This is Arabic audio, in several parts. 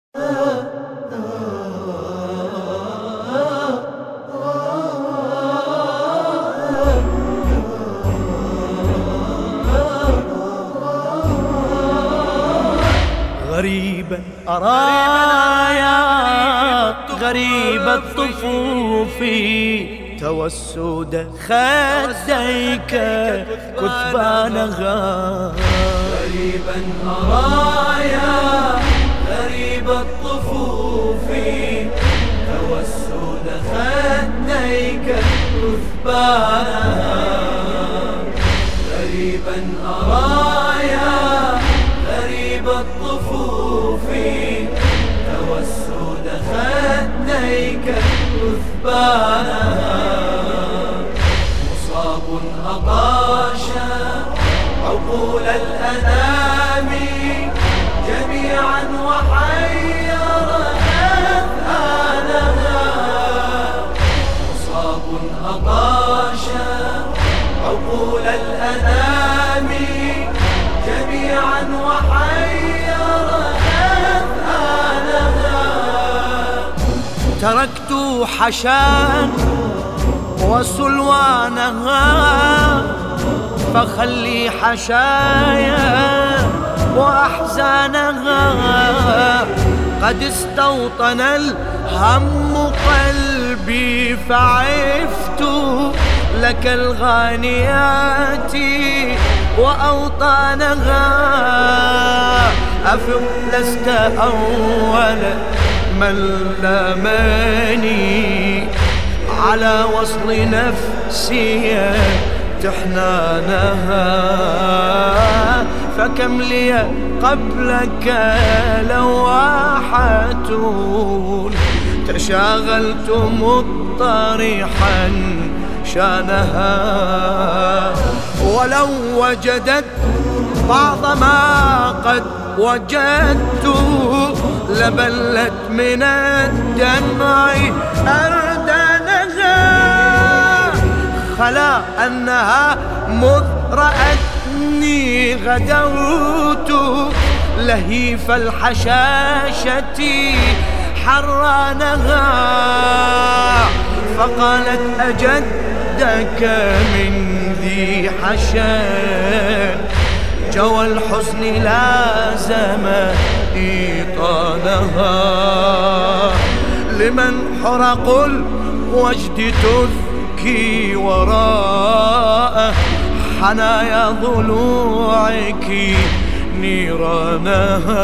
غريبا أرايا غريب الطفوف توسد خديك كثبانها. غريبا أرايا غريب الطفوف توسد خديك كثبانها. غريبا أرايا غريب الطفوف توسد خديك كثبانها. مصاب أطاشا عقول الأنام جميعا وحير أذهانها. مصاب أطاشا عقول الأنام جميعا وحير أذهانها. تركت حشان وسلوانها فخلي حشايا وأحزانها. قد استوطن الهم قلبي فعفت لك الغانيات وأوطانها. أفق لست أول من لامني على وصل نفسي تحنانها. فكم لي قبلك لواحة تشاغلت مضطرحا شانها. ولو وجدت بعض ما قد وجدت لبلت من الدمع أردانها. خلا أنها مذ رأتني غدوت لهيف الحشاشة حرانها. فقالت أجدك من ذي حشان جوى الحزن لازم إيطانها. لمن حرق الوجد تذكي وراء حنايا ضلوعك نيرانها.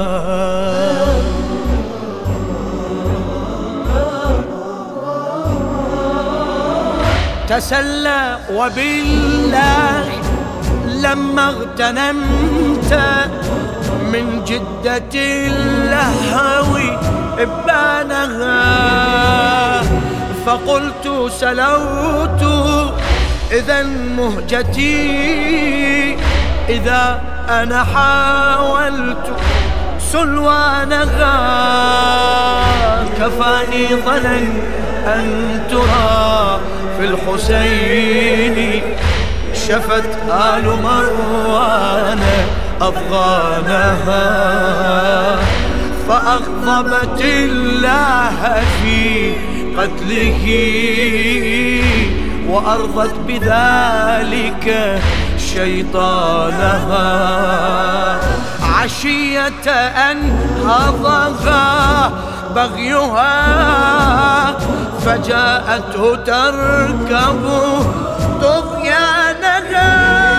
تسلى وبالله لما اغتنمت من جدة اللهو إبانها. فقلت سلوت إذا مهجتي إذا أنا حاولت سلوانها. كفاني ظنا أن ترى في الحسين شفت آل مروان أفغانها. فأغضبت الله في قتله وأرضت بذلك شيطانها. عشية أن هضغى بغيها فجاءته تركب طغيانها.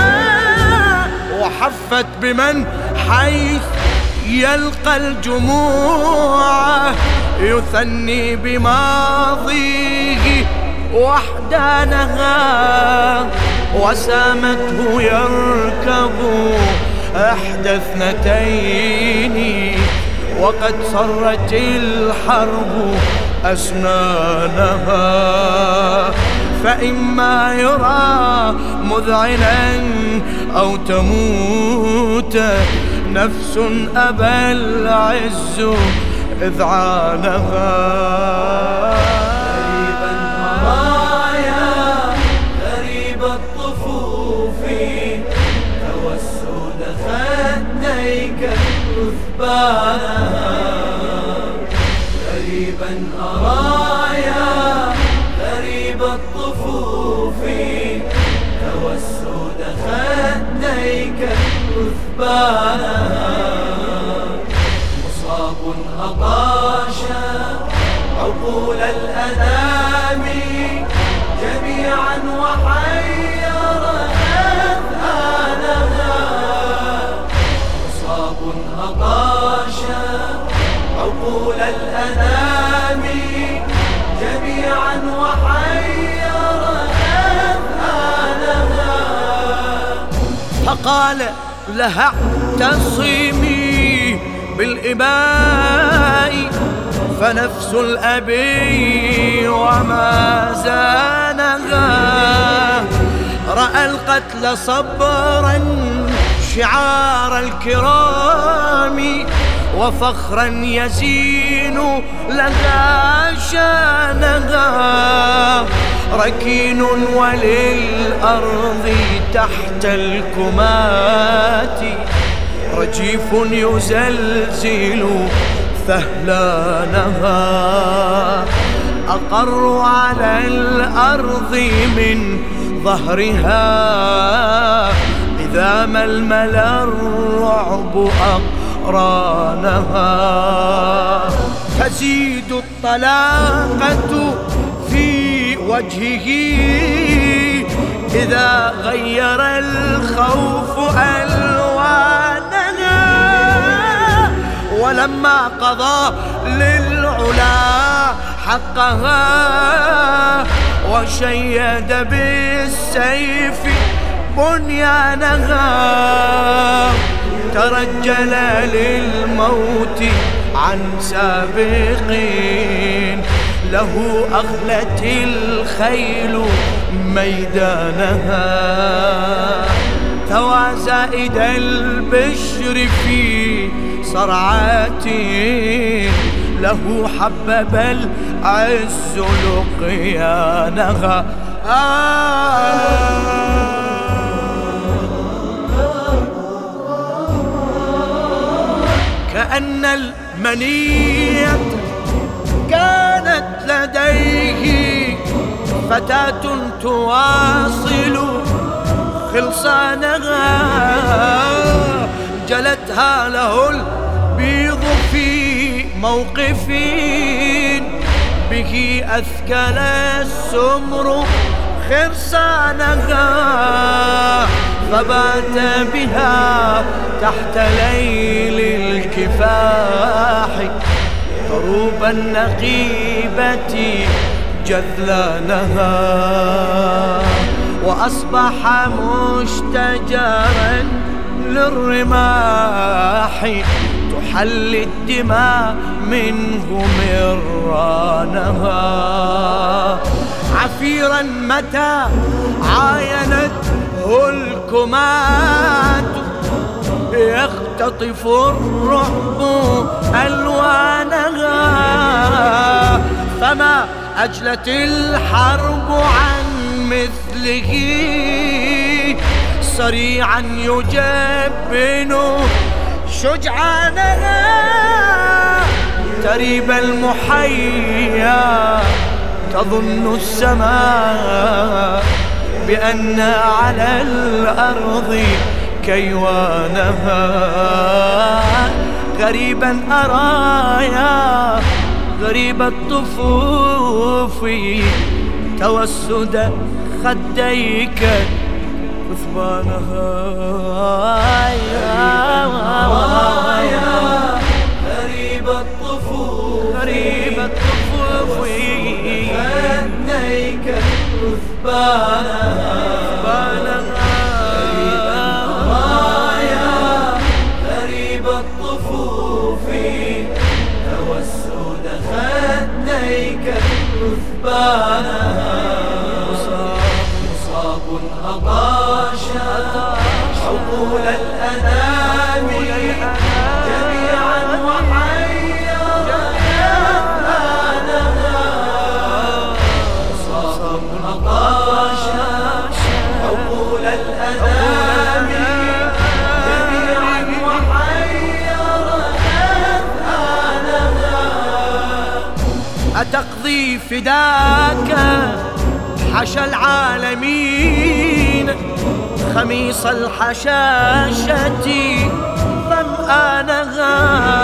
وحفت بمن حيث يلقى الجموع يثني بماضيه وحدانها. وسامته يركب إحدى اثنتين وقد صرت الحرب أسنانها. فإما يرى مذعنا أو تموت نفس أبى العز إذعانها. غريبا أرايا غريب الطفوف توسد خديك كثبانها. من أرايا غريب الطفوف توسد خديك كثبانها مصاب أطاشا عقول الأنام جميعا وحير أذهانها مصاب أطاشا عقول الأنام جميعا وحير أذهانها فقال لها اعتصمي بالإباء فنفس الأبي وما زانها رأى القتل صبرا شعار الكرام وفخرا يزين لها شانها ركين وللأرض تحت الكمات رجيف يزلزل ثهلانها أقر على الأرض من ظهرها إذا ما الملا الرعب أقرانها تزيد الطلاقة في وجهه إذا غير الخوف ألوانها ولما قضى للعلا حقها وشيد بالسيف بنيانها ترجل للموت عن سابقين له أخلت الخيل ميدانها ثوى زائد البشر في صرعات له حبب العز لقيانها كأن المنية كانت لديه فتاة تواصل خلصانها جلتها له البيض في موقف به أثكل السمر خرسانها فبات بها تحت ليل الكفاح ضروب النقيبة جذلانها وأصبح مشتجرا للرماح تحل الدماء منه مرانها عفيرا متى عاينته الكمات يختطف الرعب ألوانها فما أجلت الحرب عن مثله سريعا يجبن شجعانها تريب المحيا تظن السماء بأن على الأرض كيوانها غريبا أرايا غريب الطفوف توسد خديك كثبانها غريب الطفوف خديك كثبانها غريب الطفوف توسد خديك كثبانها مصاب أطاشا عقول الأنام جميعا وحير أذهانها مصاب أطاشا عقول الأنام جميعا وحير أذهانها أتقضي فداك حشى العالمين خميص الحشاشة ظمآنها.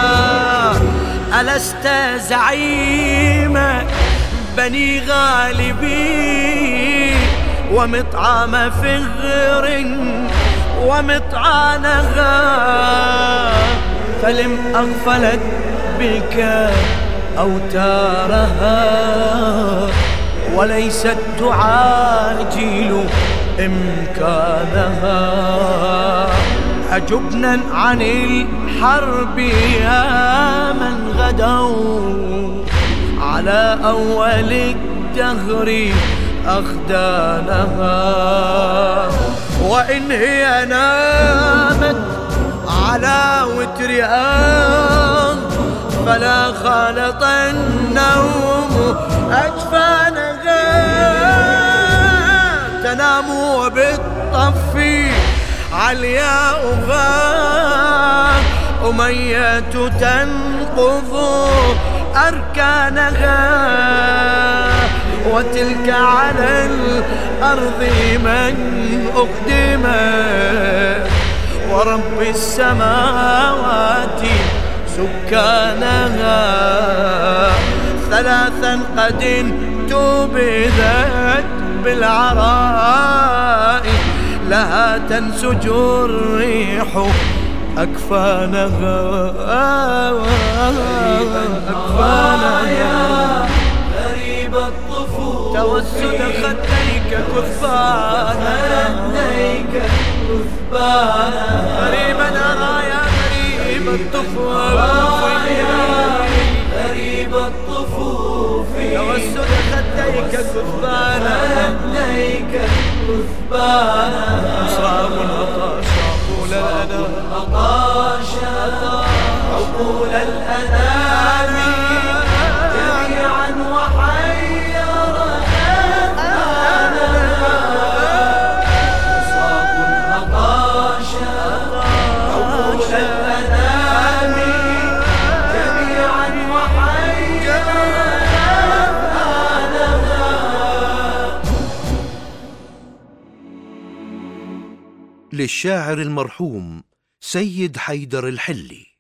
ألست زعيم بني غالبي ومطعم فغر ومطعنها؟ فلم أغفلت بك أوتارها وليست تعاجل إمكانها. أجبنا عن الحرب يا من غدوا على أول الدهر أخدانها. وإن هي نامت على وترها فلا خالط النوم أجفانها. تنام بالطف علياؤها أمية تنقض أركانها. وتلك على الأرض من أقدمت ورب السماوات سكانها. ثلاثا قد انتبذت بالعراء لها تنسج الريح أكفانها. غريب الطفوف توسد خديك كثبانا غريبا أرى يا غريب الطفوف غريب الطفوف توسد خديك كثبانا أصحاب العطاش عقول عقول الأنام جميعا وحيرت أذهانها. أصحاب العطاش عقول الأنام جميعا وحيرت أذهانها. للشاعر المرحوم سيد حيدر الحلي.